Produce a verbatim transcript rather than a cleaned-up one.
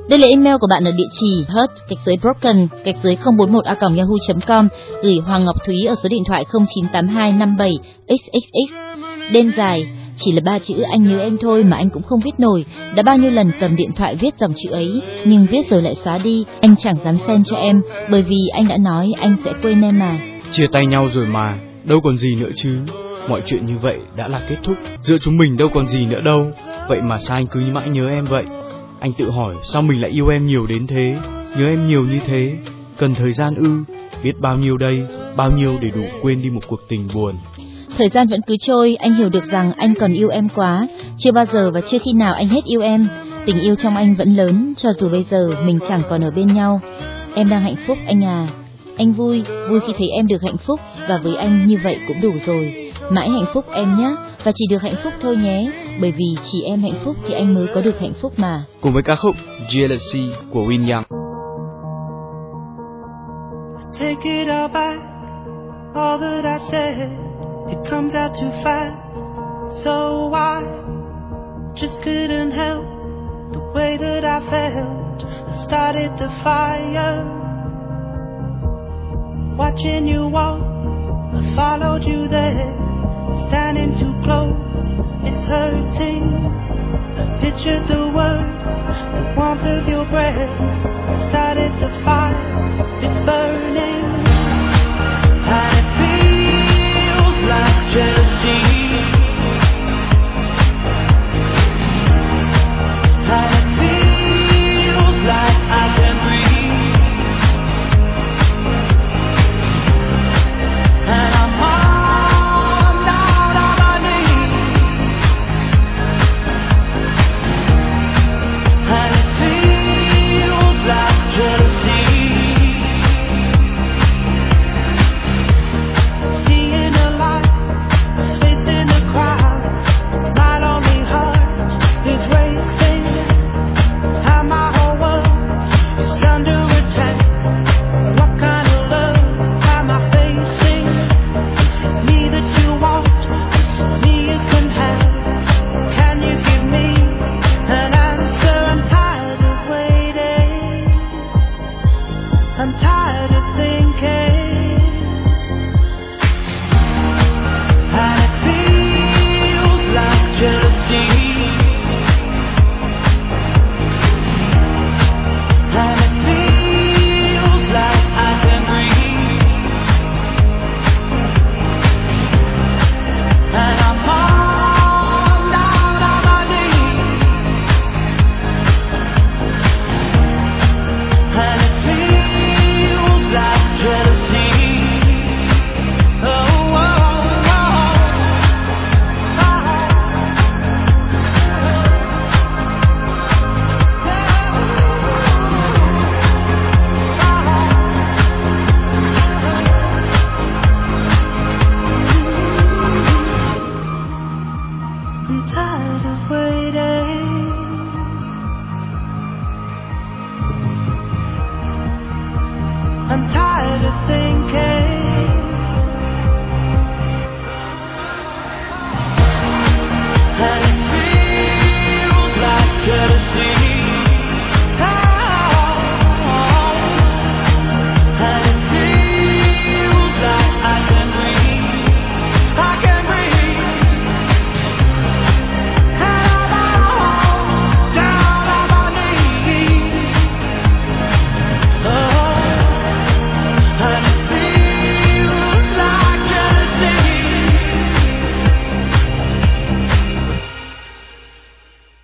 Đây là email của bạn ở địa chỉ hurt gạch dưới broken gạch dưới không bốn một a còng yahoo chấm com, gửi Hoàng Ngọc Thúy ở số điện thoại không chín tám hai năm bảy x x x. Đêm dài, chỉ là ba chữ anh nhớ em thôi mà anh cũng không viết nổi. Đã bao nhiêu lần cầm điện thoại viết dòng chữ ấy, nhưng viết rồi lại xóa đi. Anh chẳng dám send cho em, bởi vì anh đã nói anh sẽ quên em mà. Chia tay nhau rồi mà, đâu còn gì nữa chứ. Mọi chuyện như vậy đã là kết thúc, giữa chúng mình đâu còn gì nữa đâu. Vậy mà sao anh cứ mãi nhớ em vậy? Anh tự hỏi sao mình lại yêu em nhiều đến thế, nhớ em nhiều như thế. Cần thời gian ư? Biết bao nhiêu đây, bao nhiêu để đủ quên đi một cuộc tình buồn. Thời gian vẫn cứ trôi, anh hiểu được rằng anh còn yêu em quá. Chưa bao giờ và chưa khi nào anh hết yêu em. Tình yêu trong anh vẫn lớn, cho dù bây giờ mình chẳng còn ở bên nhau. Em đang hạnh phúc anh à. Anh vui, vui khi thấy em được hạnh phúc, và với anh như vậy cũng đủ rồi. Mãi hạnh phúc em nhé, và chỉ được hạnh phúc thôi nhé. Bởi vì chỉ em hạnh phúc thì anh mới có được hạnh phúc mà. Cùng với ca khúc Jealousy của Win Young. Take it all back, all that I said, it comes out too fast. So I just couldn't help the way that I felt. I started the fire, watching you walk, I followed you there. Standing too close, it's hurting. I pictured the words, the warmth of your breath. Started the fire, it's burning. And it feels like jealousy. And it feels like I can breathe. And I'm I'm tired of thinking.